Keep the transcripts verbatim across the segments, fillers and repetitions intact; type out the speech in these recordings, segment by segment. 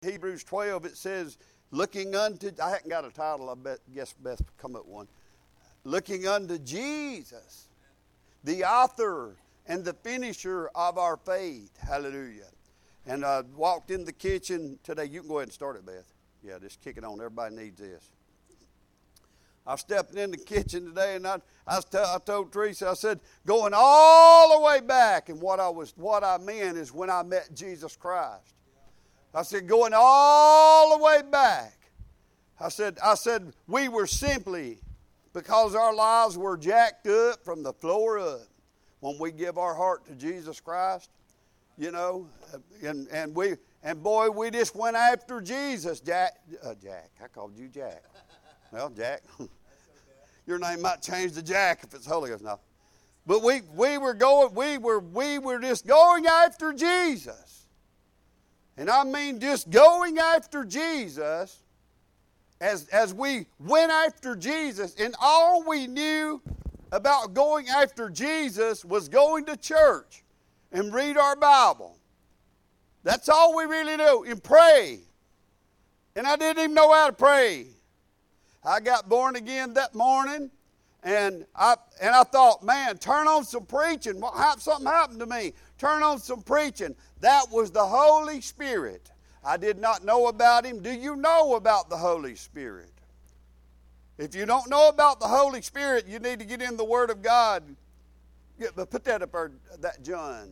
Hebrews twelve, it says, looking unto, I hadn't got a title, I bet, guess Beth come up with one. Looking unto Jesus, the author and the finisher of our faith. Hallelujah. And I walked in the kitchen today. You can go ahead and start it, Beth. Yeah, just kick it on. Everybody needs this. I stepped in the kitchen today, and I, I, t- I told Teresa, I said, going all the way back, and what I was, what I meant is when I met Jesus Christ. I said, going all the way back. I said, I said, we were simply, because our lives were jacked up from the floor up, when we give our heart to Jesus Christ, you know, and and we and boy, we just went after Jesus. Jack, uh, Jack, I called you Jack. Well, Jack, your name might change to Jack if it's Holy Ghost now. But we we were going, we were we were just going after Jesus. And I mean just going after Jesus as, as we went after Jesus, and all we knew about going after Jesus was going to church and read our Bible. That's all we really knew, and pray. And I didn't even know how to pray. I got born again that morning, and I and I thought, man, turn on some preaching. Something happened to me. Turn on some preaching. That was the Holy Spirit. I did not know about Him. Do you know about the Holy Spirit? If you don't know about the Holy Spirit, you need to get in the Word of God. Get, put that up there, that John.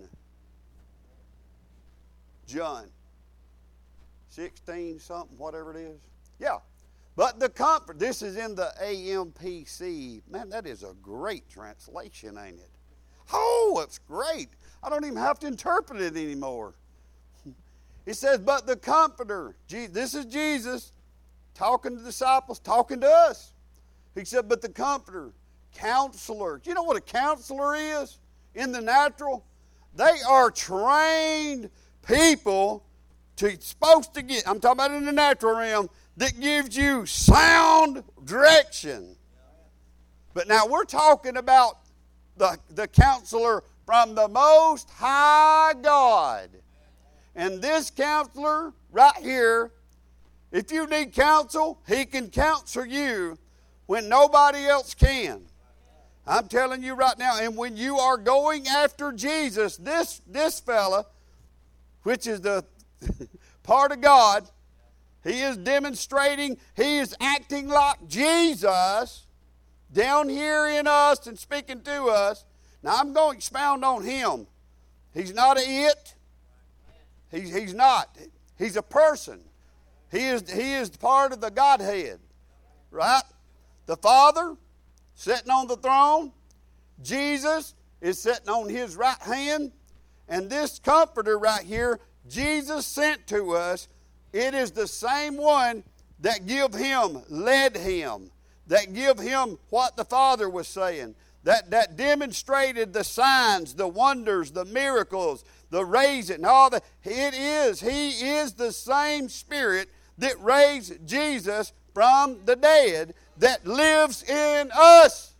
John. sixteen something, whatever it is. Yeah. But the comfort, this is in the A M P C. Man, that is a great translation, ain't it? Oh, it's great. I don't even have to interpret it anymore. It says, but the Comforter, this is Jesus talking to the disciples, talking to us. He said, but the Comforter, Counselor. Do you know what a counselor is in the natural? They are trained people to supposed to get, I'm talking about in the natural realm, that gives you sound direction. But now we're talking about the, the counselor from the Most High God. And this counselor right here, if you need counsel, he can counsel you when nobody else can. I'm telling you right now, and when you are going after Jesus, this, this fella, which is the part of God, he is demonstrating, he is acting like Jesus down here in us and speaking to us. Now I'm going to expound on him. He's not a it. He's, he's not. He's a person. He is, he is part of the Godhead. Right? The Father sitting on the throne. Jesus is sitting on his right hand. And this Comforter right here, Jesus sent to us, it is the same one that give him, led him, that give him what the Father was saying, that, that demonstrated the signs, the wonders, the miracles, the raising, all that. It is, he is the same Spirit that raised Jesus from the dead that lives in us.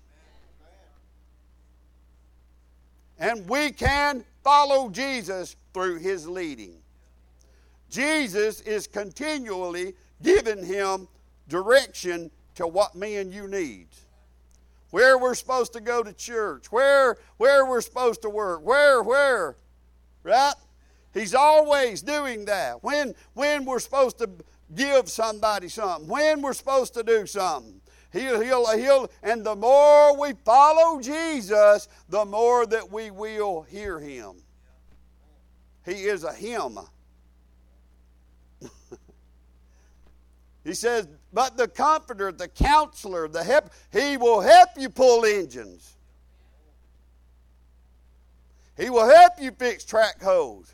And we can follow Jesus through his leading. Jesus is continually giving him direction to what me and you need. Where we're supposed to go to church, where, where we're supposed to work, where, where, right? He's always doing that. When, when we're supposed to give somebody something, when we're supposed to do something. He'll, he'll, he'll, and the more we follow Jesus, the more that we will hear him. He is a him. He says, but the Comforter, the Counselor, the help, he will help you pull engines. He will help you fix track holes.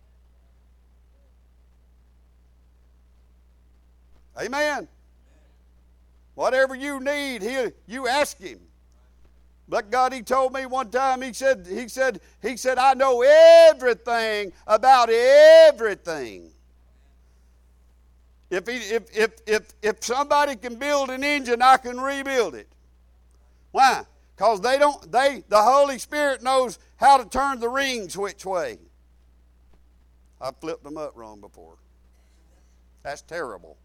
Amen. Whatever you need, he, you ask him. But God, he told me one time, he said, he said, he said, I know everything about everything. If, he, if, if, if, if somebody can build an engine, I can rebuild it. Why? Because they don't, they, the Holy Spirit knows how to turn the rings which way. I flipped them up wrong before. That's terrible.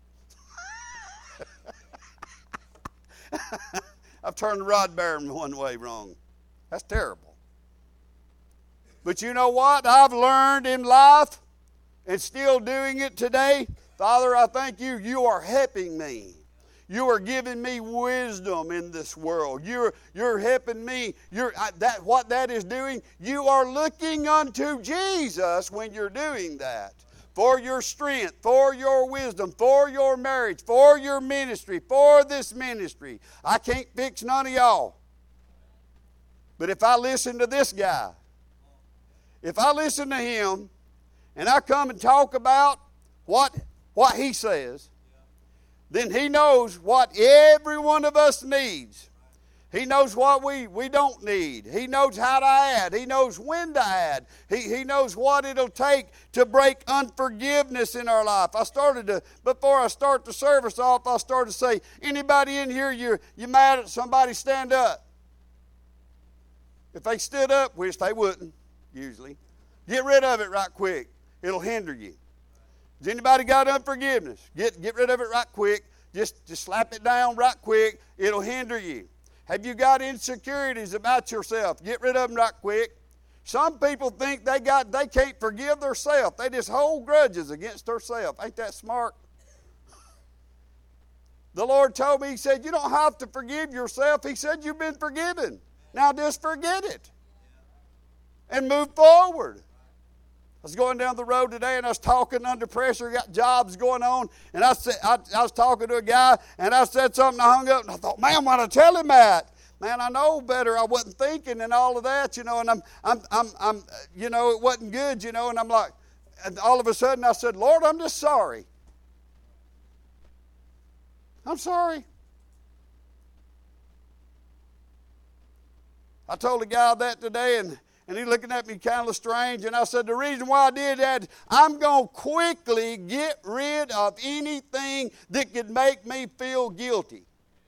I've turned the rod bearer one way wrong. That's terrible. But you know what? I've learned in life and still doing it today. Father, I thank you. You are helping me. You are giving me wisdom in this world. You're, you're helping me. You're, I, that, what that is doing, you are looking unto Jesus when you're doing that. For your strength, for your wisdom, for your marriage, for your ministry, for this ministry. I can't fix none of y'all. But if I listen to this guy, if I listen to him, and I come and talk about what, what he says, then he knows what every one of us needs. He knows what we, we don't need. He knows how to add. He knows when to add. He, he knows what it'll take to break unforgiveness in our life. I started to, before I start the service off, I started to say, anybody in here, you're, you're mad at somebody, stand up. If they stood up, which they wouldn't, usually, get rid of it right quick. It'll hinder you. Has anybody got unforgiveness? Get, get rid of it right quick. Just, just slap it down right quick. It'll hinder you. Have you got insecurities about yourself? Get rid of them right quick. Some people think they got they can't forgive themselves. They just hold grudges against themselves. Ain't that smart? The Lord told me, He said, you don't have to forgive yourself. He said, you've been forgiven. Now just forget it and move forward. I was going down the road today and I was talking under pressure, got jobs going on, and I said I, I was talking to a guy and I said something, I hung up and I thought, man, why did I tell him that? Man, I know better. I wasn't thinking and all of that, you know, and I'm I'm I'm I'm you know, it wasn't good, you know, and I'm like, and all of a sudden I said, Lord, I'm just sorry. I'm sorry. I told a guy that today, and And he's looking at me kind of strange. And I said, the reason why I did that is I'm going to quickly get rid of anything that could make me feel guilty.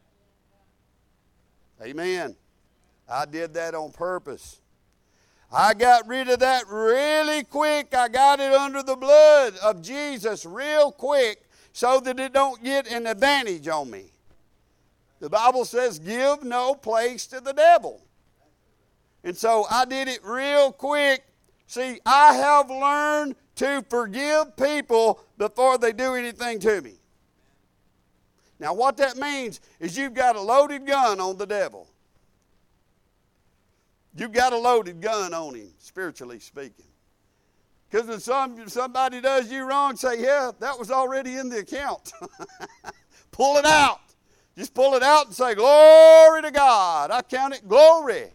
Amen. I did that on purpose. I got rid of that really quick. I got it under the blood of Jesus real quick so that it don't get an advantage on me. The Bible says, give no place to the devil. And so I did it real quick. See, I have learned to forgive people before they do anything to me. Now what that means is you've got a loaded gun on the devil. You've got a loaded gun on him, spiritually speaking. Because when some, somebody does you wrong, say, yeah, that was already in the account. Pull it out. Just pull it out and say, glory to God. I count it glory.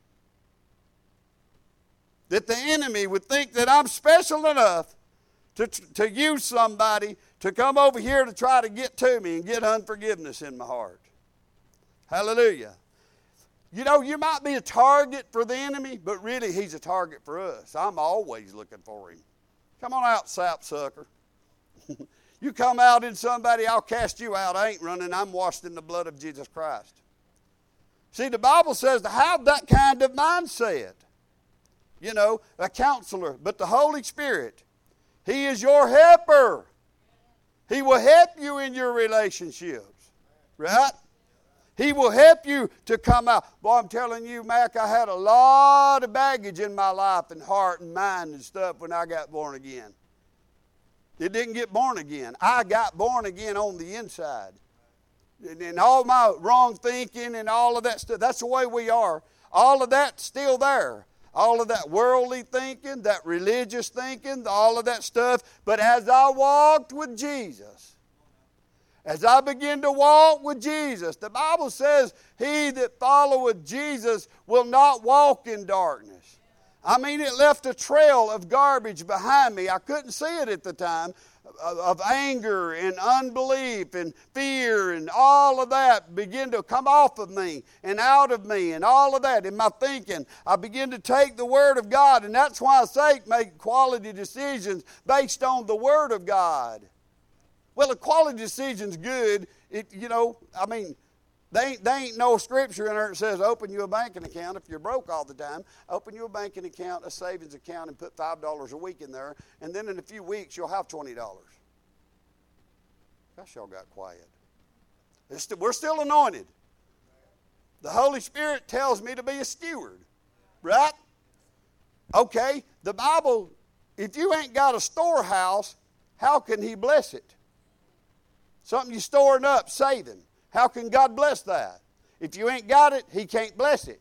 That the enemy would think that I'm special enough to, to use somebody to come over here to try to get to me and get unforgiveness in my heart. Hallelujah. You know, you might be a target for the enemy, but really he's a target for us. I'm always looking for him. Come on out, sapsucker. You come out in somebody, I'll cast you out. I ain't running. I'm washed in the blood of Jesus Christ. See, the Bible says to have that kind of mindset. You know, a counselor, but the Holy Spirit, He is your helper. He will help you in your relationships, right? He will help you to come out. Boy, I'm telling you, Mac, I had a lot of baggage in my life and heart and mind and stuff when I got born again. It didn't get born again. I got born again on the inside. And, and all my wrong thinking and all of that stuff, that's the way we are. All of that's still there. All of that worldly thinking, that religious thinking, all of that stuff. But as I walked with Jesus, as I began to walk with Jesus, the Bible says, he that followeth Jesus will not walk in darkness. I mean, it left a trail of garbage behind me. I couldn't see it at the time, of anger and unbelief and fear and all of that begin to come off of me and out of me and all of that in my thinking. I begin to take the Word of God, and that's why I say make quality decisions based on the Word of God. Well, a quality decision's good. It, you know, I mean, They ain't, they ain't no scripture in there that says open you a banking account if you're broke all the time. Open you a banking account, a savings account, and put five dollars a week in there. And then in a few weeks, you'll have twenty dollars. Gosh, y'all got quiet. St- we're still anointed. The Holy Spirit tells me to be a steward. Right? Okay, the Bible, if you ain't got a storehouse, how can He bless it? Something you storing up, saving. How can God bless that? If you ain't got it, He can't bless it.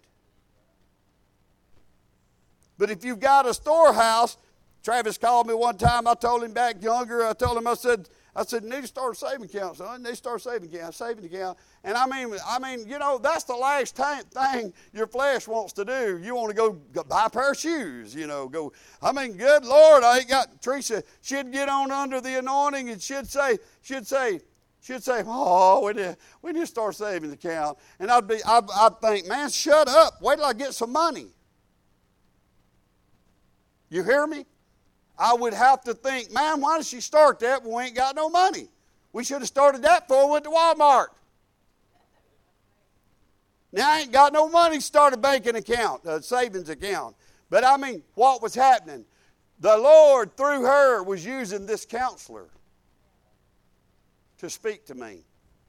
But if you've got a storehouse, Travis called me one time, I told him back younger, I told him, I said, I said, you need to start a saving account, son. You need to start a saving account, saving account. And I mean, I mean, you know, that's the last thing your flesh wants to do. You want to go, go buy a pair of shoes, you know, go, I mean, good Lord, I ain't got, Teresa, she'd get on under the anointing and she'd say, she'd say, she'd say, oh, we need, we need to start a savings account. And I'd be, I'd, I'd think, man, shut up. Wait till I get some money. You hear me? I would have to think, man, why did she start that when we ain't got no money? We should have started that before we went to Walmart. Now I ain't got no money to start a banking account, a savings account. But I mean, what was happening? The Lord, through her, was using this counselor to speak to me.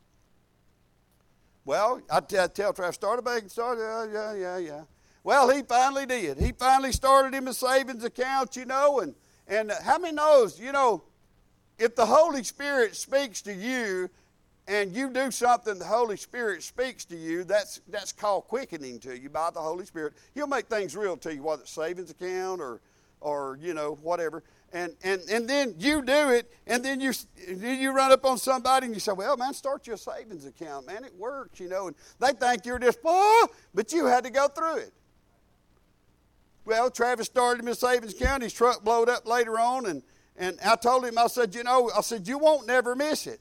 Well, I tell Travis, start a banking, start, yeah, yeah, yeah, yeah. Well, he finally did. He finally started him a savings account, you know, and And how many knows, you know, if the Holy Spirit speaks to you and you do something the Holy Spirit speaks to you, that's that's called quickening to you by the Holy Spirit. He'll make things real to you, whether it's savings account or, or you know, whatever. And and and then you do it, and then you you run up on somebody and you say, well, man, start your savings account, man. It works, you know. And they think you're just, oh, but you had to go through it. Well, Travis started him in savings account. His truck blowed up later on, and, and I told him, I said, you know, I said, you won't never miss it.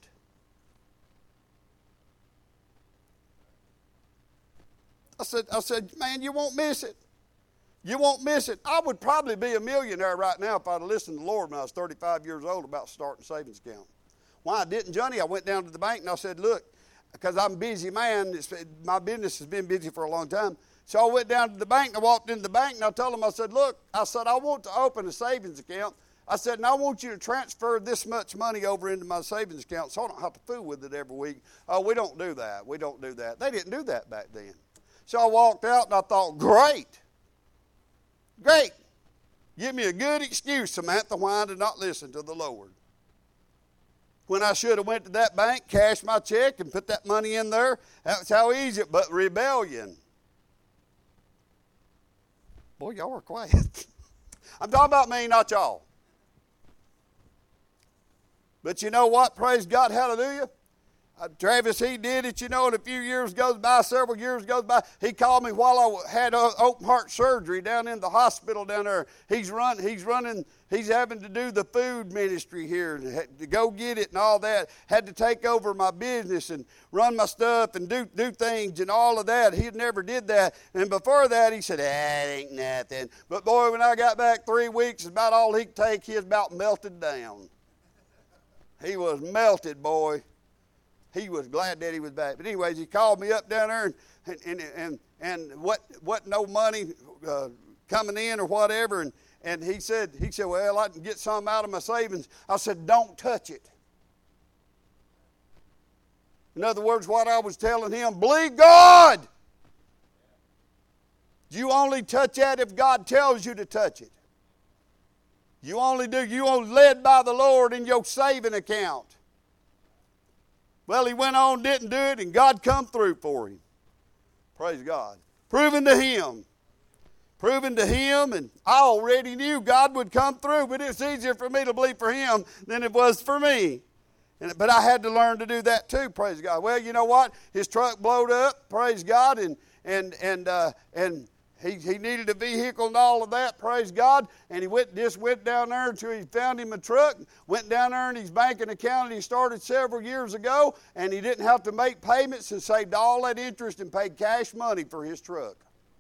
I said, I said, man, you won't miss it. You won't miss it. I would probably be a millionaire right now if I'd have listened to the Lord when I was thirty-five years old about starting a savings account. Why I didn't, Johnny? I went down to the bank and I said, look, because I'm a busy man, it's, my business has been busy for a long time. So I went down to the bank and I walked into the bank and I told them, I said, look, I said, I want to open a savings account. I said, and I want you to transfer this much money over into my savings account so I don't have to fool with it every week. Oh, we don't do that. We don't do that. They didn't do that back then. So I walked out and I thought, great. Great. Give me a good excuse, Samantha, why I did not listen to the Lord. When I should have went to that bank, cashed my check and put that money in there. That's how easy it, but rebellion. Boy, y'all are quiet. I'm talking about me, not y'all. But you know what? Praise God, hallelujah. Uh, Travis, he did it, you know, and a few years goes by, several years goes by. He called me while I had uh, open heart surgery down in the hospital down there. He's run, he's running, he's having to do the food ministry here, to go get it and all that. Had to take over my business and run my stuff and do, do things and all of that. He never did that. And before that, he said, that ain't nothing. But boy, when I got back three weeks, about all he could take, he was about melted down. He was melted, boy. He was glad that he was back. But anyways, he called me up down there, and and and and, and what what no money uh, coming in or whatever, and and he said he said, well, I can get some out of my savings. I said, don't touch it. In other words, what I was telling him, believe God. You only touch that if God tells you to touch it. You only do. You only led by the Lord in your saving account. Well, he went on, didn't do it, and God come through for him. Praise God. Proving to him. Proving to him, and I already knew God would come through, but it's easier for me to believe for him than it was for me. And, but I had to learn to do that too, praise God. Well, you know what? His truck blowed up, praise God, and and and uh, and he he needed a vehicle and all of that, praise God. And he went just went down there until he found him a truck. Went down there in his banking account, and he started several years ago, and he didn't have to make payments and saved all that interest and paid cash money for his truck.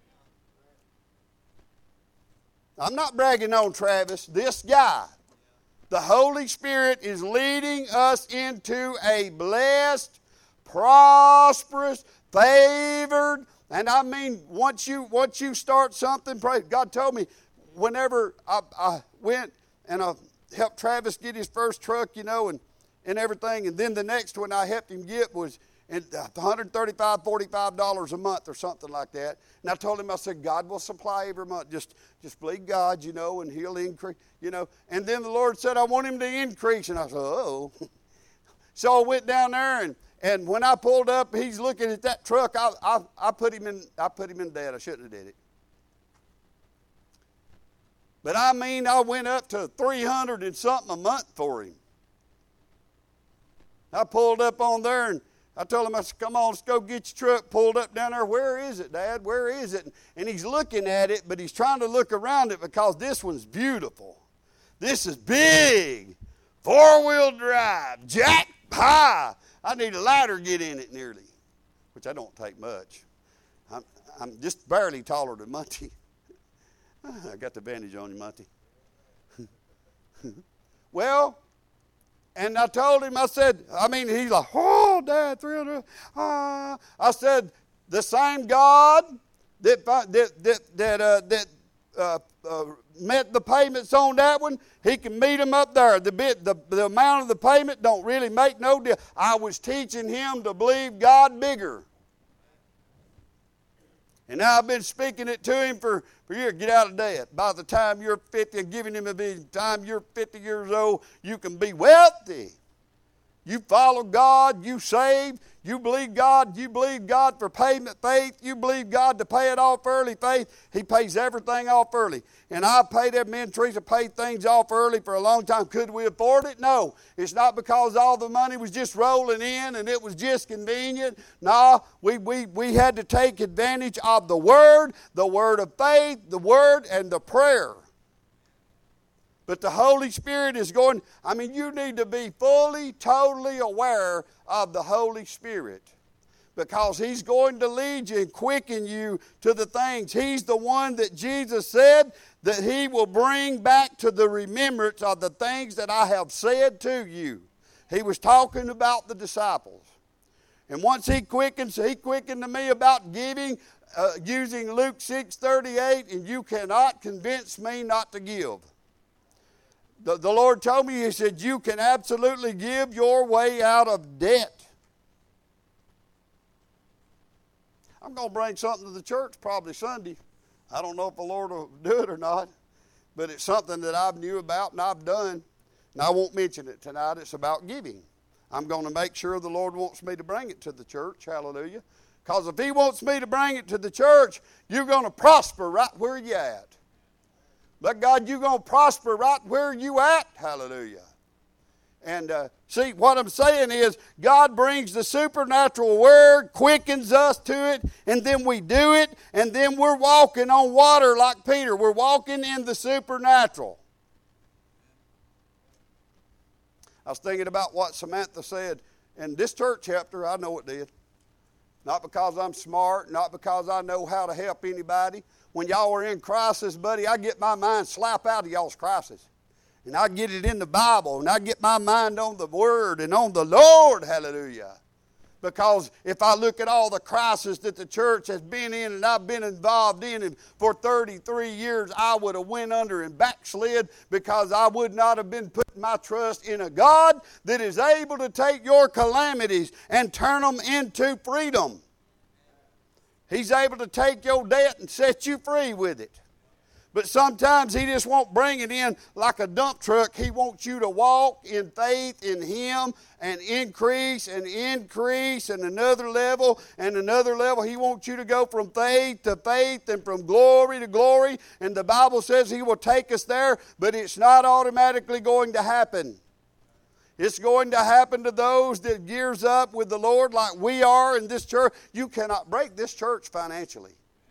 I'm not bragging on Travis. This guy, the Holy Spirit is leading us into a blessed, prosperous, favored. And I mean, once you once you start something, pray. God told me whenever I, I went and I helped Travis get his first truck, you know, and and everything. And then the next one I helped him get was one hundred thirty-five dollars, forty-five dollars a month or something like that. And I told him, I said, God will supply every month. Just, just believe God, you know, and he'll increase, you know. And then the Lord said, I want him to increase. And I said, oh. So I went down there, and, and when I pulled up, he's looking at that truck. I, I, I put him in, I put him in debt. I shouldn't have did it. But I mean, I went up to three hundred and something a month for him. I pulled up on there, and I told him, I said, come on, let's go get your truck. Pulled up down there. Where is it, Dad? Where is it? And he's looking at it, but he's trying to look around it because this one's beautiful. This is big. Four-wheel drive. Jack high. I need a ladder to get in it nearly, which I don't take much. I'm, I'm just barely taller than Monty. I got the advantage on you, Monty. Well, and I told him, I said, I mean, he's like, oh, Dad, three hundred. Uh. I said, the same God that that that that, uh, that uh, uh, met the payments on that one, he can meet them up there. The bit, the, the amount of the payment don't really make no difference. I was teaching him to believe God bigger. And now I've been speaking it to him for, for years. Get out of debt. By the time you're fifty, and giving him a vision, by the time you're fifty years old, you can be wealthy. You follow God, you save, you believe God, you believe God for payment faith, you believe God to pay it off early faith. He pays everything off early. And I paid them, me and Teresa paid things off early for a long time. Could we afford it? No. It's not because all the money was just rolling in and it was just convenient. No, we, we, we had to take advantage of the Word, the Word of faith, the Word, and the prayer. But the Holy Spirit is going, I mean, you need to be fully, totally aware of the Holy Spirit. Because He's going to lead you and quicken you to the things. He's the one that Jesus said that He will bring back to the remembrance of the things that I have said to you. He was talking about the disciples. And once He quickens, He quickened to me about giving, uh, using Luke six thirty-eight, and you cannot convince me not to give. The, the Lord told me, He said, you can absolutely give your way out of debt. I'm going to bring something to the church probably Sunday. I don't know if the Lord will do it or not, but it's something that I've knew about and I've done, and I won't mention it tonight. It's about giving. I'm going to make sure the Lord wants me to bring it to the church. Hallelujah. Because if He wants me to bring it to the church, you're going to prosper right where you're at. But God, you're going to prosper right where you at. Hallelujah. And uh, see, what I'm saying is God brings the supernatural Word, quickens us to it, and then we do it, and then we're walking on water like Peter. We're walking in the supernatural. I was thinking about what Samantha said, and this church helped her. I know it did. Not because I'm smart, not because I know how to help anybody. When y'all are in crisis, buddy, I get my mind slap out of y'all's crisis. And I get it in the Bible, and I get my mind on the Word and on the Lord, hallelujah. Because if I look at all the crisis that the church has been in and I've been involved in, and for thirty-three years I would have went under and backslid because I would not have been putting my trust in a God that is able to take your calamities and turn them into freedom. He's able to take your debt and set you free with it. But sometimes He just won't bring it in like a dump truck. He wants you to walk in faith in Him and increase and increase and another level and another level. He wants you to go from faith to faith and from glory to glory. And the Bible says He will take us there, but it's not automatically going to happen. It's going to happen to those that gears up with the Lord like we are in this church. You cannot break this church financially.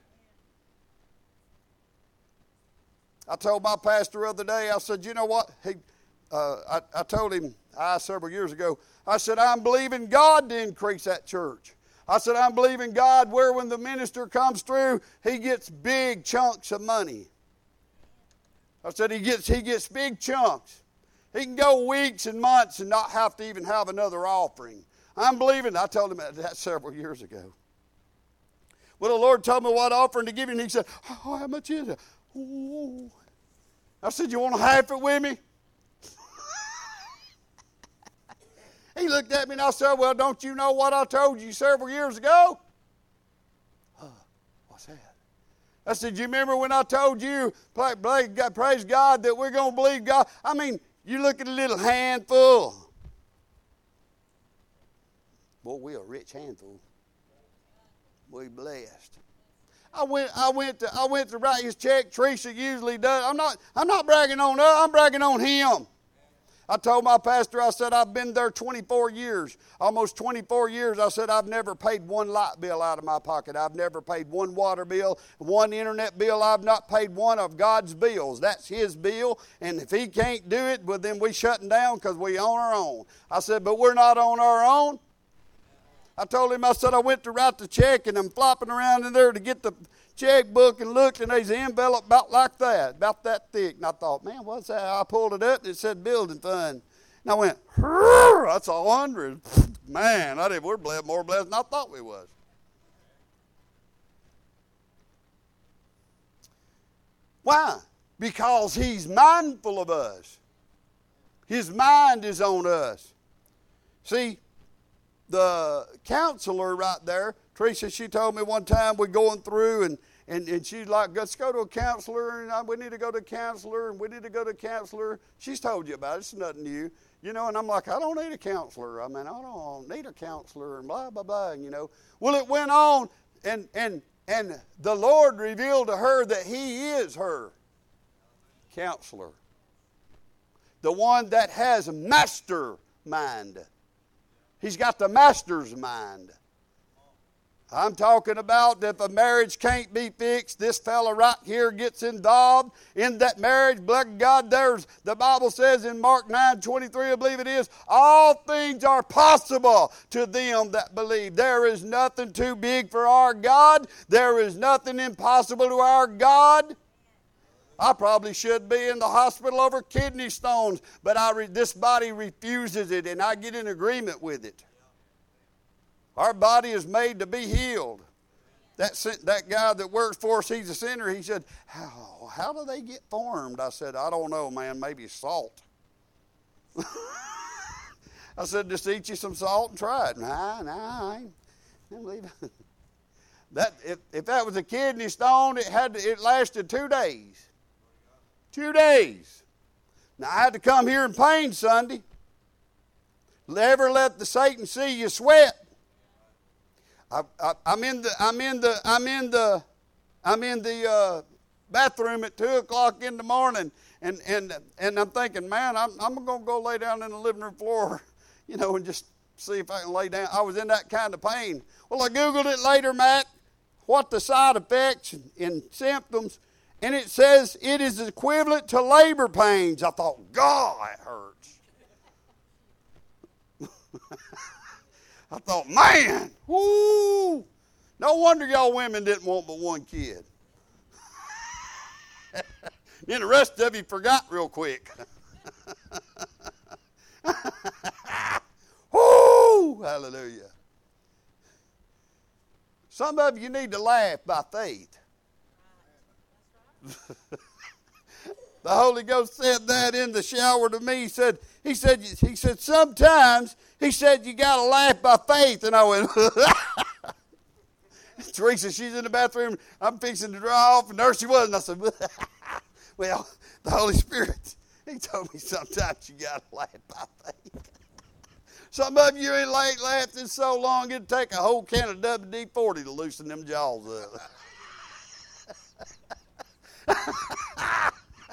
I told my pastor the other day, I said, you know what? He, uh, I, I told him I, several years ago, I said, I'm believing God to increase that church. I said, I'm believing God where when the minister comes through, he gets big chunks of money. I said, he gets, he gets big chunks. He can go weeks and months and not have to even have another offering. I'm believing. I told him that several years ago. Well, the Lord told me what offering to give you, and He said, oh, how much is it? Oh. I said, you want to half it with me? He looked at me and I said, well, don't you know what I told you several years ago? Huh, what's that? I said, you remember when I told you, praise God, that we're going to believe God? I mean, you look at a little handful. Boy, we're a rich handful. We're blessed. I went, I went to, I went to write his check. Teresa usually does. I'm not, I'm not bragging on her. I'm bragging on him. I told my pastor, I said, I've been there twenty-four years, almost twenty-four years. I said, I've never paid one light bill out of my pocket. I've never paid one water bill, one internet bill. I've not paid one of God's bills. That's his bill. And if he can't do it, well, then we shutting down because we on our own. I said, but we're not on our own. I told him, I said, I went to write the check, and I'm flopping around in there to get the checkbook and looked, and there's an envelope about like that, about that thick. And I thought, man, what's that? I pulled it up, and it said building fund. And I went, that's a hundred. Man, I did, we're blessed, more blessed than I thought we was. Why? Because he's mindful of us. His mind is on us. See, the counselor right there, Teresa, she told me one time we're going through and, and, and she's like, let's go to a counselor, and I, we need to go to a counselor, and we need to go to a counselor. She's told you about it. It's nothing new. You know, and I'm like, I don't need a counselor. I mean, I don't need a counselor, and blah, blah, blah, and, you know. Well, it went on, and, and, and the Lord revealed to her that he is her counselor. The one that has master mind. He's got the master's mind. I'm talking about if a marriage can't be fixed, this fella right here gets involved in that marriage. Bless God, there's, the Bible says in Mark nine twenty-three, I believe it is, all things are possible to them that believe. There is nothing too big for our God. There is nothing impossible to our God. I probably should be in the hospital over kidney stones, but I re- this body refuses it, and I get in agreement with it. Our body is made to be healed. That, that guy that works for us, he's a sinner. He said, how, how do they get formed? I said, I don't know, man. Maybe salt. I said, just eat you some salt and try it. Nah, nah, I ain't, I ain't believe it. That, if, if that was a kidney stone, it, had to, it lasted two days. Two days. Now, I had to come here in pain Sunday. Never let the Satan see you sweat. I, I, I'm in the, I'm in the, I'm in the, I'm in the uh, bathroom at two o'clock in the morning, and and and I'm thinking, man, I'm I'm gonna go lay down in the living room floor, you know, and just see if I can lay down. I was in that kind of pain. Well, I googled it later, Matt, what the side effects and, and symptoms. And it says it is equivalent to labor pains. I thought, God, it hurts. I thought, man, whoo. No wonder y'all women didn't want but one kid. Then the rest of you forgot real quick. Whoo, hallelujah. Some of you need to laugh by faith. The Holy Ghost said that in the shower to me. He said, he said, he said, sometimes, he said, you got to laugh by faith. And I went, Teresa, she's in the bathroom. I'm fixing to dry off. And there she was. And I said, well, the Holy Spirit, he told me sometimes you got to laugh by faith. Some of you ain't laughing so long, it'd take a whole can of W D forty to loosen them jaws up. I,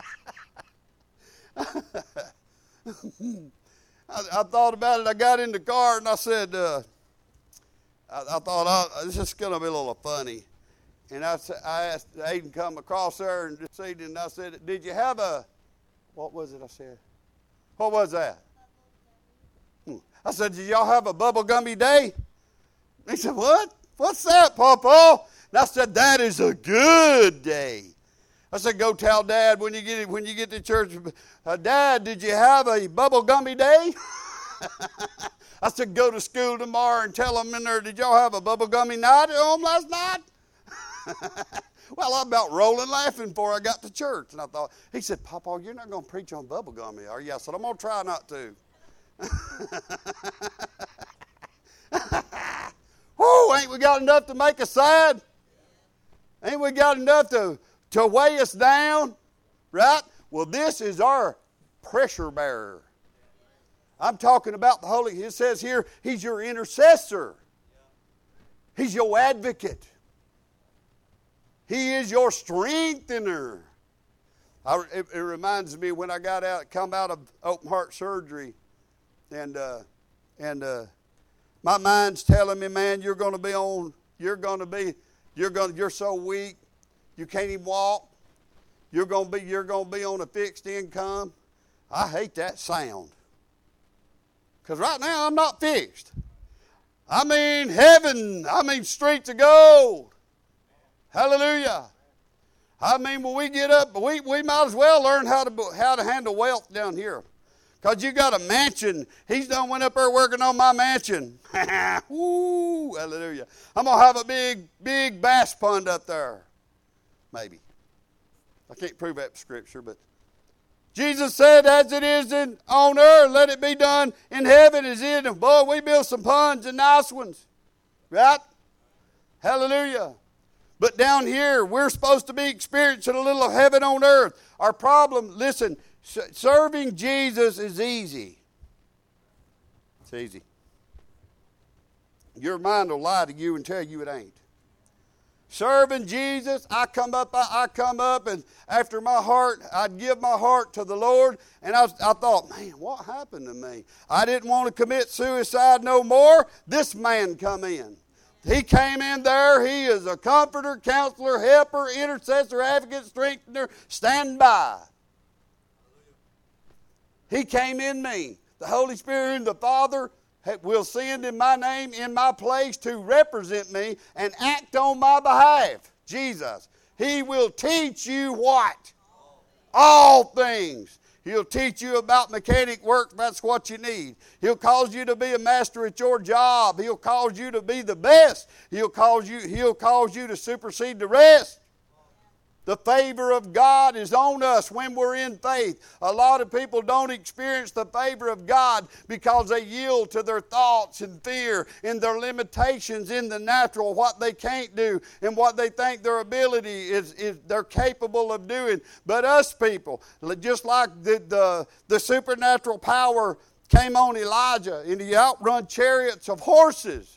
I thought about it. I got in the car and I said, uh, I, I thought, oh, this is going to be a little funny. And I, I asked Aiden come across there and this evening, and I said, did you have a, what was it I said? What was that? I said, did y'all have a bubble gummy day? He said, what? What's that, Papa? And I said, that is a good day. I said, go tell Dad when you get when you get to church, uh, Dad, did you have a bubble gummy day? I said, go to school tomorrow and tell them in there, did y'all have a bubble gummy night at home last night? Well, I'm about rolling laughing before I got to church. And I thought, he said, Papa, you're not going to preach on bubble gummy, are you? I said, I'm going to try not to. Whoo, ain't we got enough to make us sad? Ain't we got enough to, to weigh us down? Right? Well, this is our pressure bearer. I'm talking about the Holy. It says here, He's your intercessor. He's your advocate. He is your strengthener. I, it, it reminds me when I got out, come out of open heart surgery, and uh, and uh, my mind's telling me, man, you're going to be on. You're going to be. You're going. You're so weak, you can't even walk. You're going to be. You're going to be on a fixed income. I hate that sound. Because right now I'm not fixed. I mean heaven. I mean streets of gold. Hallelujah. I mean when we get up, we, we might as well learn how to how to handle wealth down here. Because you got a mansion. He's done went up there working on my mansion. Woo, hallelujah. I'm going to have a big, big bass pond up there. Maybe. I can't prove that scripture, but Jesus said, as it is in, on earth, let it be done in heaven as it is. Boy, we built some ponds and nice ones. Right? Hallelujah. But down here, we're supposed to be experiencing a little of heaven on earth. Our problem, listen, serving Jesus is easy. It's easy. Your mind will lie to you and tell you it ain't. Serving Jesus, I come up, I, I come up, and after my heart, I'd give my heart to the Lord, and I, I thought, man, what happened to me? I didn't want to commit suicide no more. This man come in. He came in there. He is a comforter, counselor, helper, intercessor, advocate, strengthener, stand by. He came in me. The Holy Spirit and the Father will send in my name, in my place, to represent me and act on my behalf. Jesus. He will teach you what? All things. He'll teach you about mechanic work. That's what you need. He'll cause you to be a master at your job. He'll cause you to be the best. He'll cause you, he'll cause you to supersede the rest. The favor of God is on us when we're in faith. A lot of people don't experience the favor of God because they yield to their thoughts and fear and their limitations in the natural, what they can't do and what they think their ability is, is they're capable of doing. But us people, just like the, the, the supernatural power came on Elijah and he outrun chariots of horses.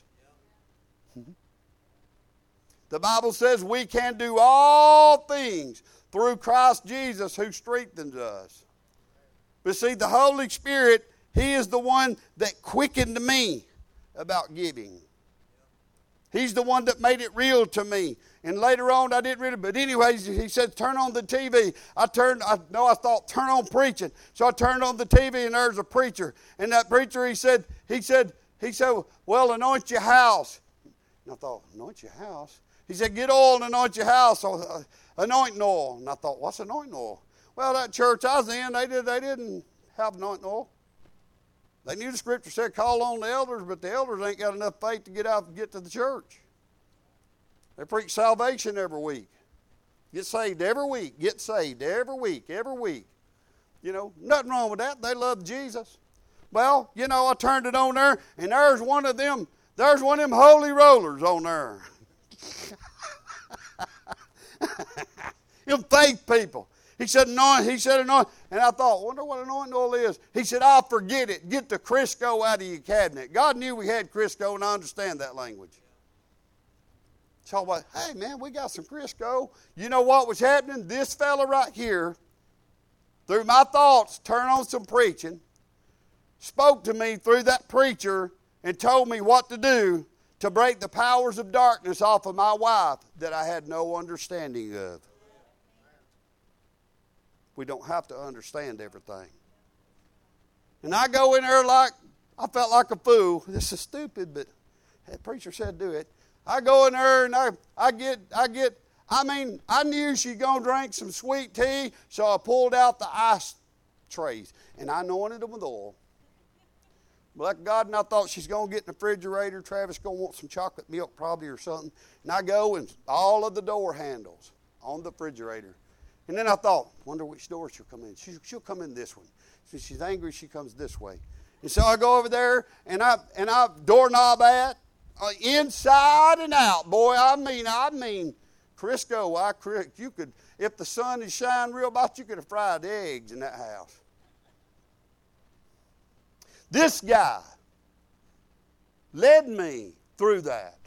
The Bible says we can do all things through Christ Jesus who strengthens us. But see, the Holy Spirit, He is the one that quickened me about giving. He's the one that made it real to me. And later on, I didn't read it. But anyways, He said, turn on the T V. I turned, I know I thought, turn on preaching. So I turned on the T V and there's a preacher. And that preacher, he said, he said, he said, well, anoint your house. And I thought, anoint your house? He said, get oil and anoint your house, uh, anointing oil. And I thought, what's anointing oil? Well, that church I was in, they, did, they didn't have anointing oil. They knew the scripture said call on the elders, but the elders ain't got enough faith to get out and get to the church. They preach salvation every week. Get saved every week. Get saved every week, every week. You know, nothing wrong with that. They love Jesus. Well, you know, I turned it on there, and there's one of them, there's one of them holy rollers on there. Them faith people. He said, anoint, he said, anoint. And I thought, wonder what anointing oil is. He said, I'll forget it. Get the Crisco out of your cabinet. God knew we had Crisco, and I understand that language. So I went, hey, man, we got some Crisco. You know what was happening? This fella right here, through my thoughts, turned on some preaching, spoke to me through that preacher, and told me what to do to break the powers of darkness off of my wife that I had no understanding of. We don't have to understand everything. And I go in there like, I felt like a fool. This is stupid, but that preacher said do it. I go in there and I, I get, I get, I mean, I knew she was going to drink some sweet tea, so I pulled out the ice trays and I anointed them with oil. Like God, and I thought she's going to get in the refrigerator. Travis going to want some chocolate milk probably or something. And I go and all of the door handles on the refrigerator. And then I thought, wonder which door she'll come in. She, she'll come in this one. So she's angry, she comes this way. And so I go over there and I and I doorknob at uh, inside and out. Boy, I mean, I mean, Crisco, I you could, if the sun is shining real bright, you could have fried eggs in that house. This guy led me through that.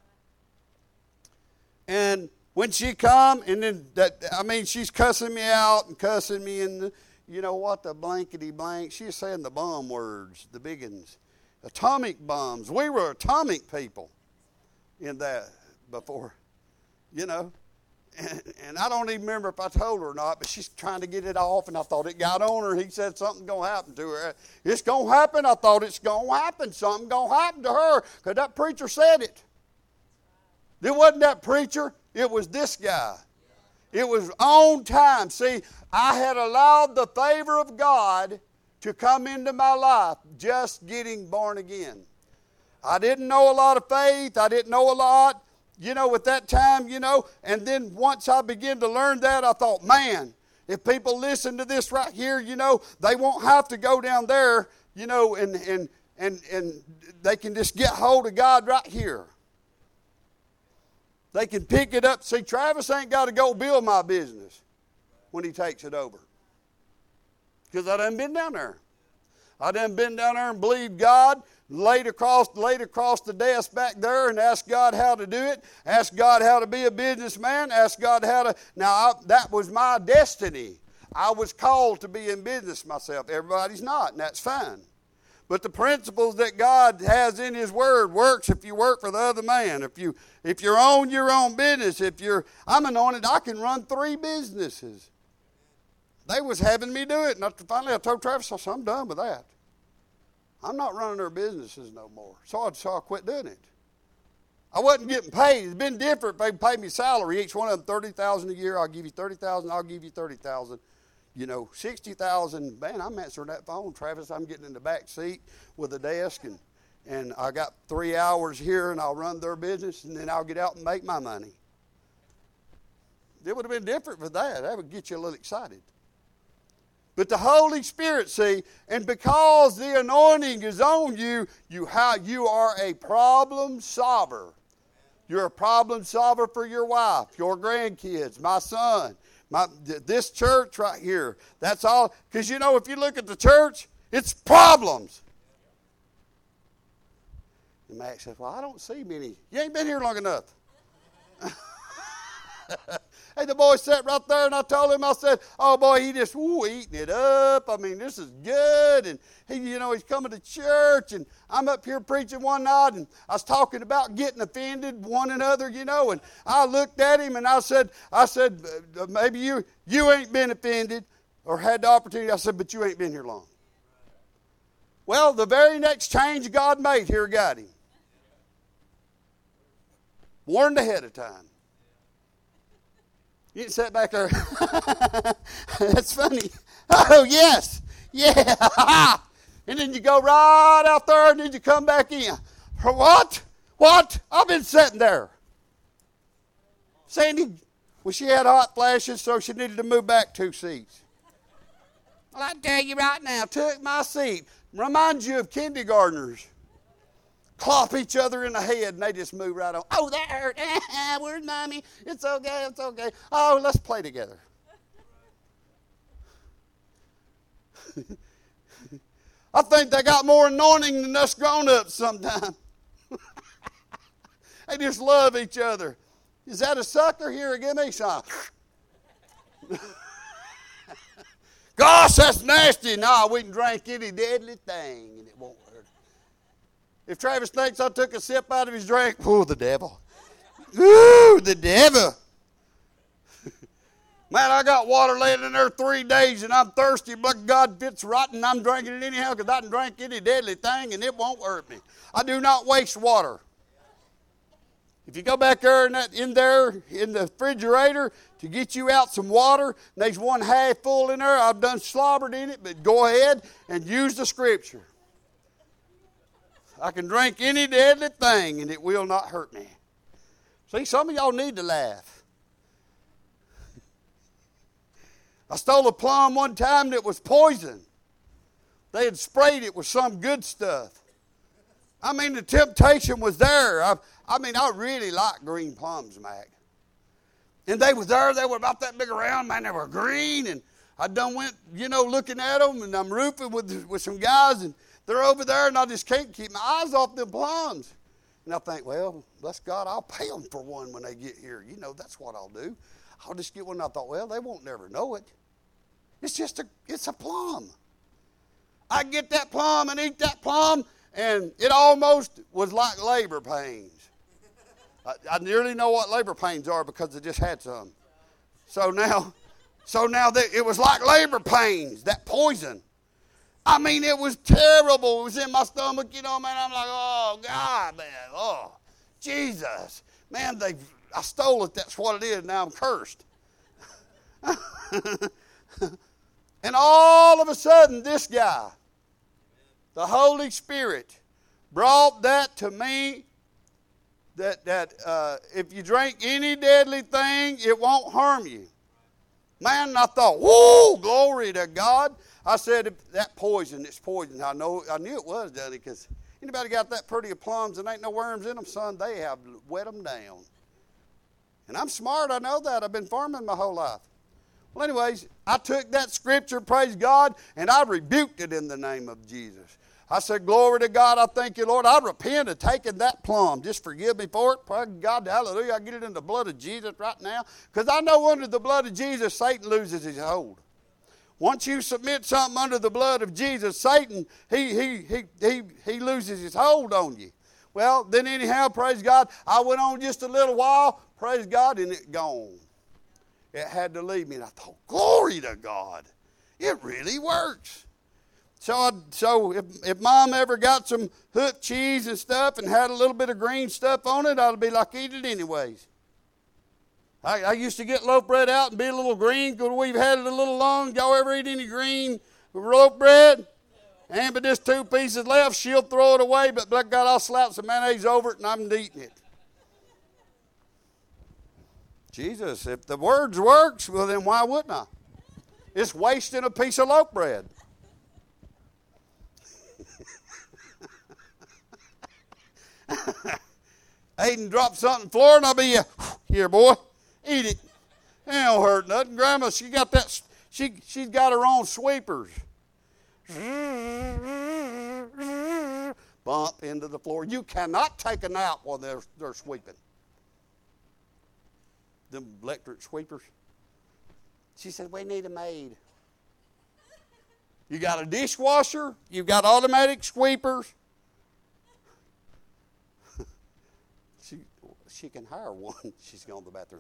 And when she come, and then that, I mean, she's cussing me out and cussing me in the, you know what, the blankety blank. She's saying the bomb words, the big ones. Atomic bombs. We were atomic people in that before, you know. And, and I don't even remember if I told her or not, but she's trying to get it off, and I thought it got on her. He said something's going to happen to her. It's going to happen. I thought it's going to happen. Something going to happen to her because that preacher said it. It wasn't that preacher. It was this guy. It was on time. See, I had allowed the favor of God to come into my life just getting born again. I didn't know a lot of faith. I didn't know a lot, you know, at that time, you know. And then once I began to learn that, I thought, man, if people listen to this right here, you know, they won't have to go down there, you know, and and and, and they can just get hold of God right here. They can pick it up. See, Travis ain't got to go build my business when he takes it over. Because I done been down there. I done been down there and believed God, laid across, laid across the desk back there and asked God how to do it, asked God how to be a businessman, asked God how to, now I, that was my destiny. I was called to be in business myself. Everybody's not, and that's fine. But the principles that God has in His Word works if you work for the other man. If you if you're on your own business, if you're, I'm anointed, I can run three businesses. They was having me do it. And finally I told Travis, I said, I'm done with that. I'm not running their businesses no more. So I, so I quit doing it. I wasn't getting paid. It's been different. They paid me salary. Each one of them thirty thousand dollars a year. I'll give you thirty thousand dollars. I'll give you thirty thousand dollars. You know, sixty thousand dollars, man, I'm answering that phone, Travis. I'm getting in the back seat with a desk, and, and I got three hours here, and I'll run their business, and then I'll get out and make my money. It would have been different for that. That would get you a little excited. But the Holy Spirit, see, and because the anointing is on you, you, ha- you are a problem solver. You're a problem solver for your wife, your grandkids, my son. My, this church right here, that's all. Because, you know, if you look at the church, it's problems. And Max says, well, I don't see many. You ain't been here long enough. Hey, the boy sat right there, and I told him, I said, oh, boy, he just, ooh, eating it up. I mean, this is good. And, he, you know, he's coming to church, and I'm up here preaching one night, and I was talking about getting offended one another, you know, and I looked at him, and I said, I said, maybe you, you ain't been offended or had the opportunity. I said, but you ain't been here long. Well, the very next change God made, here got him. Warned ahead of time. You didn't sit back there. That's funny. Oh, yes. Yeah. And then you go right out there, and then you come back in. For what? What? I've been sitting there. Sandy, well, she had hot flashes, so she needed to move back two seats. Well, I tell you right now, took my seat. Reminds you of kindergartners. Clop each other in the head, and they just move right on. Oh, that hurt. Where's Mommy? It's okay, it's okay. Oh, let's play together. I think they got more anointing than us grown-ups sometimes. They just love each other. Is that a sucker? Here, give me some. Gosh, that's nasty. No, we can drink any deadly thing, and it won't hurt. If Travis thinks I took a sip out of his drink, oh, the devil. Ooh, the devil. Man, I got water laying in there three days, and I'm thirsty, but God fits right, and I'm drinking it anyhow because I can drink any deadly thing, and it won't hurt me. I do not waste water. If you go back there in, that, in there in the refrigerator to get you out some water, and there's one half full in there, I've done slobbered in it, but go ahead and use the Scripture. I can drink any deadly thing, and it will not hurt me. See, some of y'all need to laugh. I stole a plum one time that was poison. They had sprayed it with some good stuff. I mean, the temptation was there. I, I mean, I really like green plums, Mac. And they were there. They were about that big around, man. They were green. And I done went, you know, looking at them. And I'm roofing with, with some guys. And they're over there. And I just can't keep my eyes off them plums. And I think, well, bless God, I'll pay them for one when they get here. You know, that's what I'll do. I'll just get one. And I thought, well, they won't never know it. It's just a, it's a plum. I get that plum and eat that plum. And it almost was like labor pains. I, I nearly know what labor pains are because I just had some. So now, so now they, it was like labor pains, that poison. I mean, it was terrible. It was in my stomach, you know, man. I'm like, oh, God, man. Oh, Jesus. Man, they, I stole it. That's what it is. Now I'm cursed. And all of a sudden, this guy, the Holy Spirit, brought that to me, that, that uh, if you drink any deadly thing, it won't harm you. Man, I thought, whoa, glory to God. I said, that poison, it's poison. I know, I knew it was, Daddy, because anybody got that pretty of plums and ain't no worms in them, son, they have wet them down. And I'm smart, I know that. I've been farming my whole life. Well, anyways, I took that scripture, praise God, and I rebuked it in the name of Jesus. I said, glory to God, I thank you, Lord. I repent of taking that plum. Just forgive me for it. Praise God, hallelujah. I get it in the blood of Jesus right now. Because I know under the blood of Jesus, Satan loses his hold. Once you submit something under the blood of Jesus, Satan, he, he, he, he, he loses his hold on you. Well, then anyhow, praise God, I went on just a little while, praise God, and it gone. It had to leave me. And I thought, glory to God. It really works. So, I, so if, if Mom ever got some hook cheese and stuff and had a little bit of green stuff on it, I'd be like, eat it anyways. I, I used to get loaf bread out and be a little green because we've had it a little long. Y'all ever eat any green loaf bread? And but there's two pieces left. She'll throw it away, but black God, I'll slap some mayonnaise over it and I'm eating it. Jesus, if the words works, well then why wouldn't I? It's wasting a piece of loaf bread. Aiden dropped something on the floor and I'll be here, boy, eat it. It don't hurt nothing. Grandma, she got that. She she's got her own sweepers. Bump into the floor. You cannot take a nap while they're they're sweeping. Them electric sweepers. She said, we need a maid. You got a dishwasher. You've got automatic sweepers. She she can hire one. She's gone to the bathroom.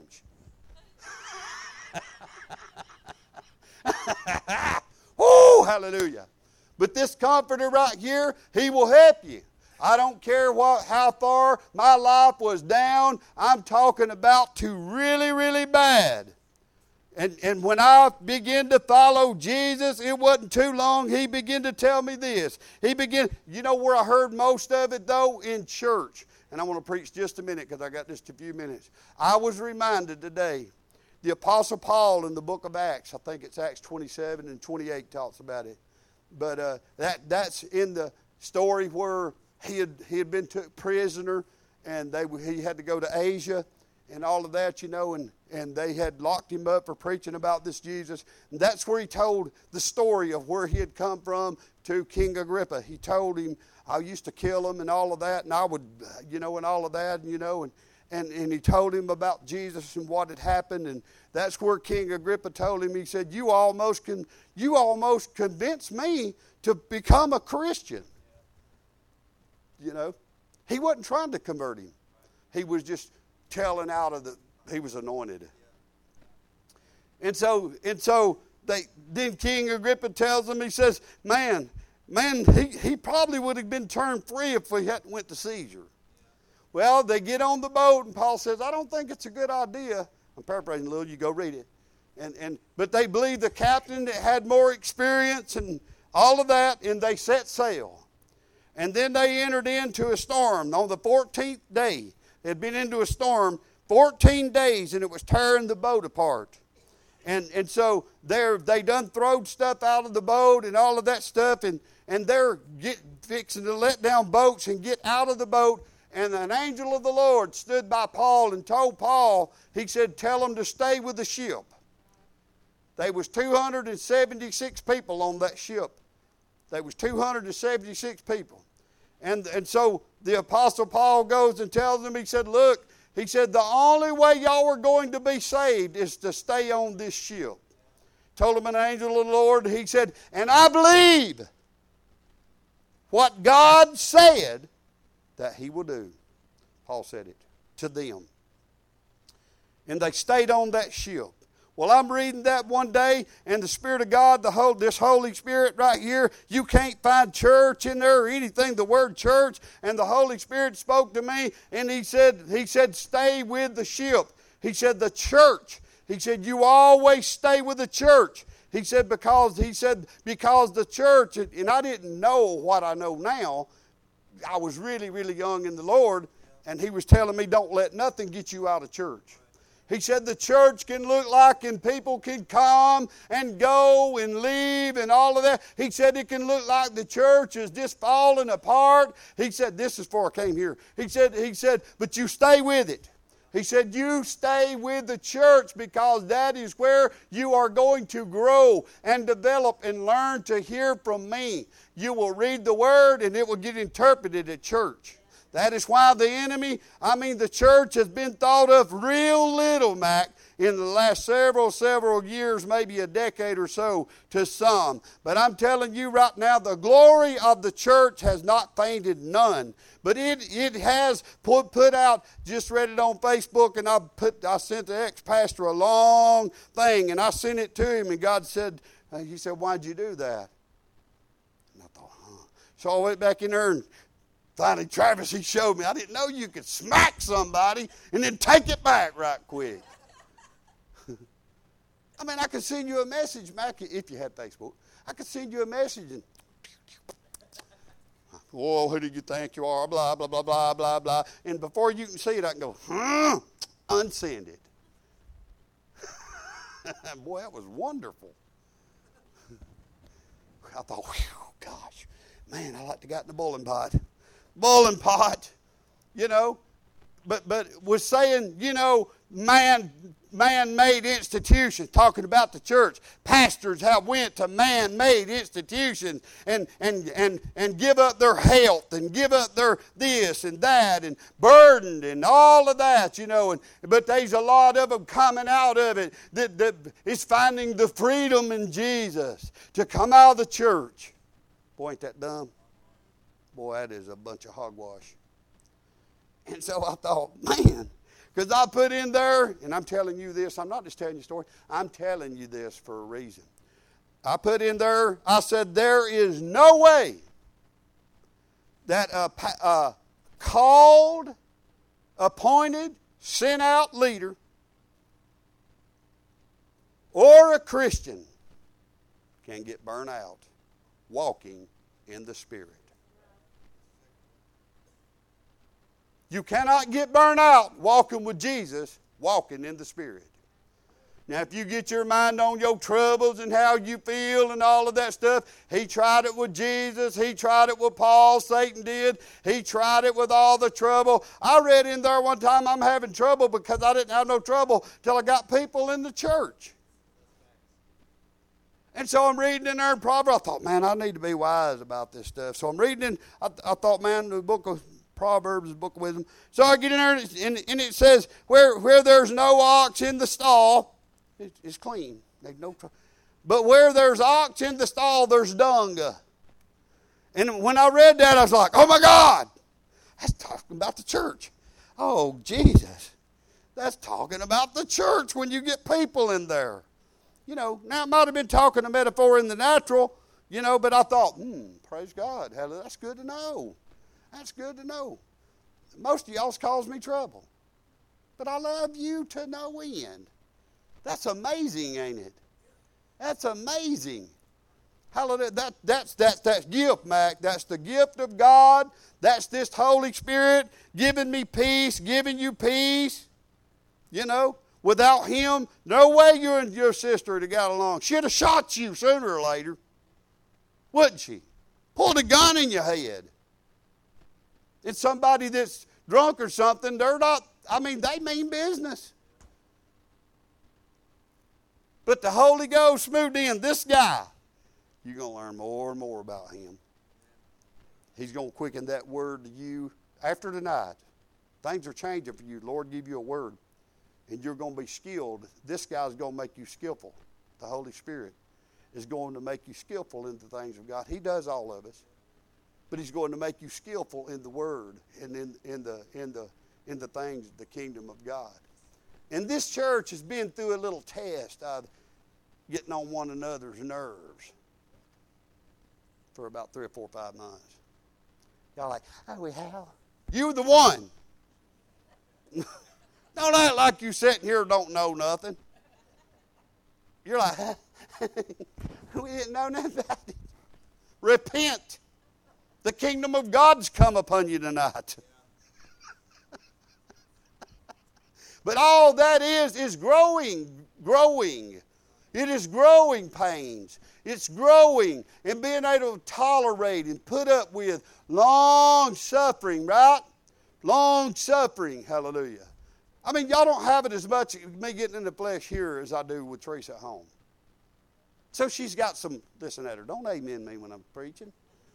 Oh, hallelujah. But this comforter right here, he will help you. I don't care what, how far my life was down. I'm talking about to really, really bad. And, and when I began to follow Jesus, it wasn't too long, he began to tell me this. He began, you know where I heard most of it though? In church. And I want to preach just a minute because I got just a few minutes. I was reminded today, the Apostle Paul in the book of Acts, I think it's Acts twenty-seven and twenty-eight talks about it. But uh, that that's in the story where he had he had been took prisoner and they he had to go to Asia and all of that, you know, and, and they had locked him up for preaching about this Jesus. And that's where he told the story of where he had come from to King Agrippa. He told him, I used to kill him and all of that, and I would, you know, and all of that, and, you know, and, and, and he told him about Jesus and what had happened, and that's where King Agrippa told him, he said, you almost can, you almost convinced me to become a Christian. You know, he wasn't trying to convert him. He was just telling out of the, he was anointed. And so, and so they, then King Agrippa tells him, he says, man, man, he, he probably would have been turned free if he hadn't went to Caesar. Well, they get on the boat, and Paul says, I don't think it's a good idea. I'm paraphrasing a little, you go read it. And, and but they believed the captain that had more experience and all of that, and they set sail. And then they entered into a storm. On the fourteenth day, they had been into a storm fourteen days, and it was tearing the boat apart. And and so they they done throwed stuff out of the boat and all of that stuff, and and they're get, fixing to let down boats and get out of the boat. And an angel of the Lord stood by Paul and told Paul, he said, tell them to stay with the ship. There was two hundred seventy-six people on that ship. There was two hundred seventy-six people. And, and so the Apostle Paul goes and tells them, he said, look, he said, the only way y'all are going to be saved is to stay on this ship. Told him an angel of the Lord, he said, and I believe what God said that he will do. Paul said it to them. And they stayed on that ship. Well, I'm reading that one day, and the Spirit of God, the whole, this Holy Spirit right here, you can't find church in there or anything, the word church, and the Holy Spirit spoke to me, and he said, he said, stay with the ship. He said, the church. He said, you always stay with the church. He said, because, he said, because the church, and I didn't know what I know now. I was really, really young in the Lord, and he was telling me, don't let nothing get you out of church. He said the church can look like, and people can come and go and leave and all of that. He said it can look like the church is just falling apart. He said, this is before I came here. He said, he said, but you stay with it. He said, you stay with the church because that is where you are going to grow and develop and learn to hear from me. You will read the word and it will get interpreted at church. That is why the enemy, I mean the church has been thought of real little, Mac, in the last several, several years, maybe a decade or so to some. But I'm telling you right now, the glory of the church has not fainted none. But it it has put, put out, just read it on Facebook, and I put I sent the ex-pastor a long thing, and I sent it to him, and God said, uh, he said, why'd you do that? And I thought, huh. So I went back in there, and finally Travis, he showed me, I didn't know you could smack somebody and then take it back right quick. I mean, I could send you a message, Mac, if you had Facebook. I could send you a message and, oh, who do you think you are? Blah, blah, blah, blah, blah, blah. And before you can see it, I can go, huh, unsend it. Boy, that was wonderful. I thought, whew, gosh, man, I like to get in the boiling pot. Boiling pot, you know. But but was saying, you know, man, man-made institutions, talking about the church. Pastors have went to man-made institutions and, and, and, and give up their health and give up their this and that and burdened and all of that, you know. And but there's a lot of them coming out of it that, that is finding the freedom in Jesus to come out of the church. Boy, ain't that dumb? Boy, that is a bunch of hogwash. And so I thought, man, because I put in there, and I'm telling you this, I'm not just telling you a story, I'm telling you this for a reason. I put in there, I said, there is no way that a, a called, appointed, sent out leader or a Christian can get burnt out walking in the Spirit. You cannot get burned out walking with Jesus, walking in the Spirit. Now, if you get your mind on your troubles and how you feel and all of that stuff, he tried it with Jesus. He tried it with Paul. Satan did. He tried it with all the trouble. I read in there one time, I'm having trouble because I didn't have no trouble till I got people in the church. And so I'm reading in there in Proverbs. I thought, man, I need to be wise about this stuff. So I'm reading in, I, I thought, man, the book of Proverbs, the book of wisdom. So I get in there, and, and it says, where, where there's no ox in the stall, it, it's clean. There's no tr- but where there's ox in the stall, there's dung. And when I read that, I was like, oh my God, that's talking about the church. Oh, Jesus, that's talking about the church when you get people in there. You know, now it might have been talking a metaphor in the natural, you know, but I thought, hmm, praise God, that's good to know. That's good to know. Most of y'all's caused me trouble. But I love you to no end. That's amazing, ain't it? That's amazing. Hallelujah. That, that's, that's, that's gift, Mac. That's the gift of God. That's this Holy Spirit giving me peace, giving you peace. You know, without Him, no way you and your sister would have got along. She'd have shot you sooner or later. Wouldn't she? pulled a gun in your head. It's somebody that's drunk or something. They're not, I mean, they mean business. But the Holy Ghost moved in. This guy, you're going to learn more and more about him. He's going to quicken that word to you after tonight. Things are changing for you. Lord, give you a word. And you're going to be skilled. This guy's going to make you skillful. The Holy Spirit is going to make you skillful in the things of God. He does all of us. But he's going to make you skillful in the word and in, in, the, in, the, in the things of the kingdom of God. And this church has been through a little test of getting on one another's nerves for about three or four or five months. Y'all like, oh, we have? You're the one. Don't act like you sitting here and don't know nothing. You're like, we didn't know nothing about it. Repent. The kingdom of God's come upon you tonight. But all that is, is growing, growing. It is growing pains. It's growing and being able to tolerate and put up with long suffering, right? Long suffering, hallelujah. I mean, y'all don't have it as much, me getting in the flesh here, as I do with Teresa at home. So she's got some, listen at her, don't amen me when I'm preaching.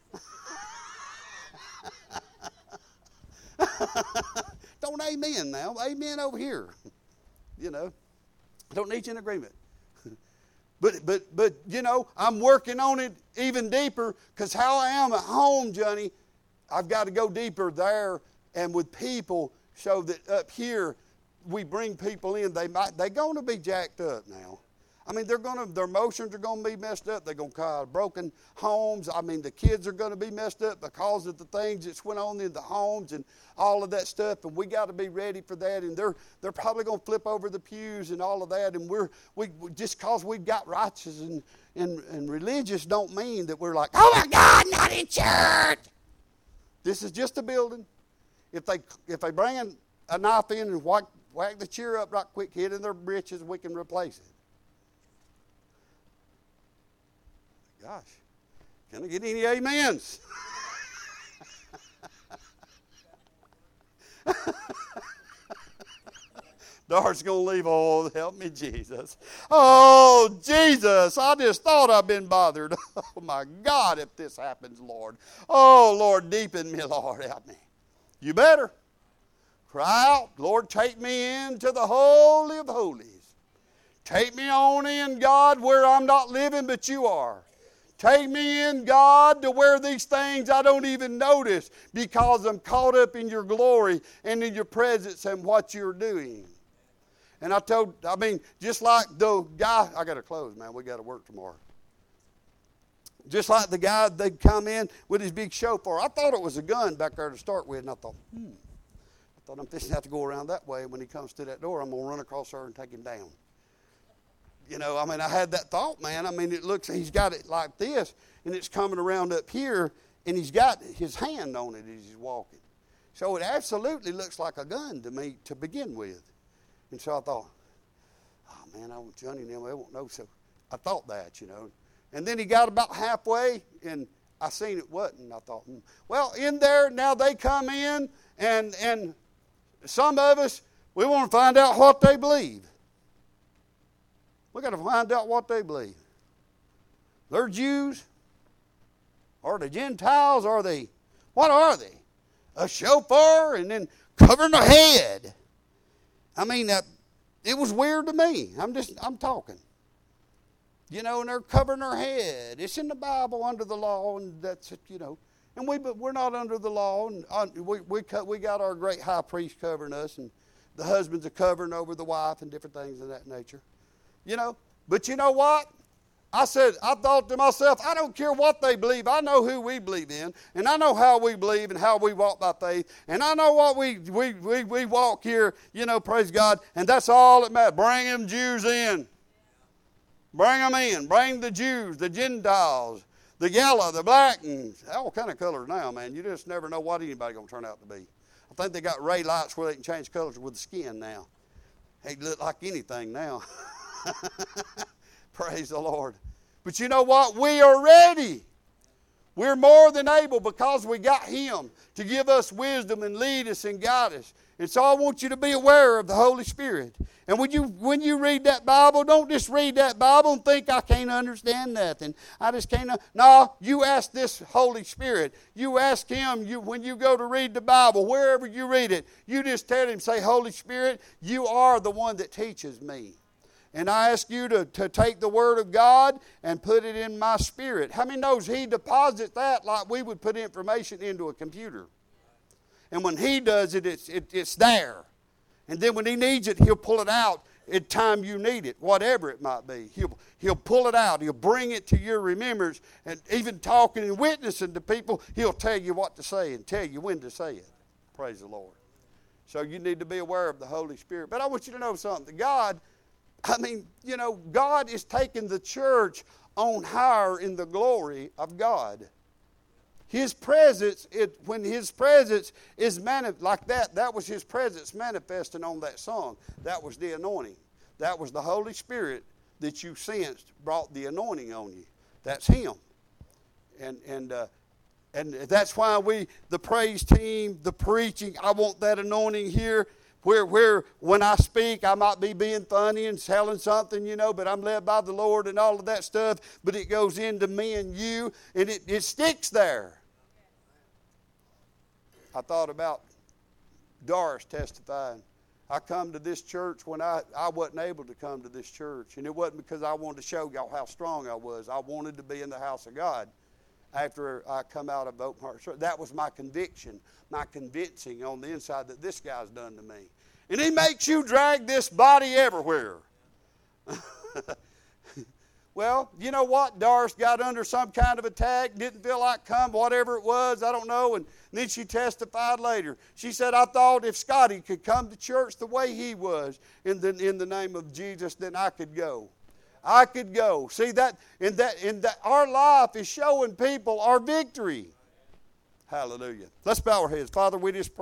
Don't amen now. Amen over here. You know, don't need you in agreement. But, but, but you know, I'm working on it even deeper because how I am at home, Johnny, I've got to go deeper there and with people so that up here we bring people in. They might, they're going to be jacked up now. I mean, they're going to, their emotions are going to be messed up. They're going to cause broken homes. I mean, the kids are going to be messed up because of the things that's went on in the homes and all of that stuff. And we got to be ready for that. And they're they're probably going to flip over the pews and all of that. And we're we just because we've got righteous and, and and religious don't mean that we're like, oh my God, not in church. This is just a building. If they if they bring a, a knife in and whack whack the chair up right quick, hit in their britches, we can replace it. Gosh, can I get any amens? Dart's going to leave. Oh, help me, Jesus. Oh, Jesus, I just thought I'd been bothered. Oh, my God, if this happens, Lord. Oh, Lord, deepen me, Lord, help me. You better. Cry out, Lord, take me into the Holy of Holies. Take me on in, God, where I'm not living, but you are. Take me in, God, to where these things I don't even notice because I'm caught up in your glory and in your presence and what you're doing. And I told, I mean, just like the guy, I got to close, man. We got to work tomorrow. Just like the guy, they'd come in with his big shofar. I thought it was a gun back there to start with, and I thought, hmm. I thought I'm fixing to have to go around that way. When he comes to that door, I'm going to run across her and take him down. You know, I mean, I had that thought, man. I mean, it looks, he's got it like this, and it's coming around up here, and he's got his hand on it as he's walking. So it absolutely looks like a gun to me to begin with. And so I thought, oh, man, I want Johnny and them, they won't know. So I thought that, you know. And then he got about halfway, and I seen it wasn't. And I thought, hmm. Well, in there, now they come in, and and some of us, we want to find out what they believe. We got to find out what they believe. They're Jews? Are they Gentiles? Are they, what are they? A shofar and then covering their head. I mean, uh, it was weird to me. I'm just, I'm talking. You know, and they're covering their head. It's in the Bible under the law, and that's it, you know. And we, but we're not under the law, and uh, we we we got our great high priest covering us, and the husbands are covering over the wife and different things of that nature. You know, but you know what? I said, I thought to myself, I don't care what they believe. I know who we believe in, and I know how we believe and how we walk by faith, and I know what we we we, we walk here, you know, praise God, and that's all that matters. Bring them Jews in. Bring them in. Bring the Jews, the Gentiles, the yellow, the black, and all kind of colors now, man. You just never know what anybody's going to turn out to be. I think they got ray lights where they can change colors with the skin now. They look like anything now. Praise the Lord. But you know what? We are ready. We're more than able because we got Him to give us wisdom and lead us and guide us. And so I want you to be aware of the Holy Spirit. And when you when you read that Bible, don't just read that Bible and think, I can't understand nothing. I just can't. No, you ask this Holy Spirit. You ask Him you, when you go to read the Bible, wherever you read it, you just tell Him, say, Holy Spirit, you are the one that teaches me. And I ask you to, to take the Word of God and put it in my spirit. How many knows He deposits that like we would put information into a computer? And when He does it, it's, it, it's there. And then when He needs it, He'll pull it out at time you need it, whatever it might be. He'll, he'll pull it out. He'll bring it to your remembrance. And even talking and witnessing to people, He'll tell you what to say and tell you when to say it. Praise the Lord. So you need to be aware of the Holy Spirit. But I want you to know something. God, I mean, you know, God is taking the church on higher in the glory of God. His presence, it, when His presence is mani- like that, that was His presence manifesting on that song. That was the anointing. That was the Holy Spirit that you sensed brought the anointing on you. That's Him. And and uh, and that's why we, the praise team, the preaching, I want that anointing here. Where, where when I speak, I might be being funny and telling something, you know, but I'm led by the Lord and all of that stuff. But it goes into me and you, and it, it sticks there. I thought about Doris testifying. I come to this church when I, I wasn't able to come to this church. And it wasn't because I wanted to show y'all how strong I was. I wanted to be in the house of God after I come out of Open Heart Church. That was my conviction, my convincing on the inside that this guy's done to me. And he makes you drag this body everywhere. Well, you know what? Doris got under some kind of attack, didn't feel like come, whatever it was, I don't know. And then she testified later. She said, I thought if Scotty could come to church the way he was in the, in the name of Jesus, then I could go. I could go. See, that in that in that our life is showing people our victory. Hallelujah. Let's bow our heads. Father, we just pray.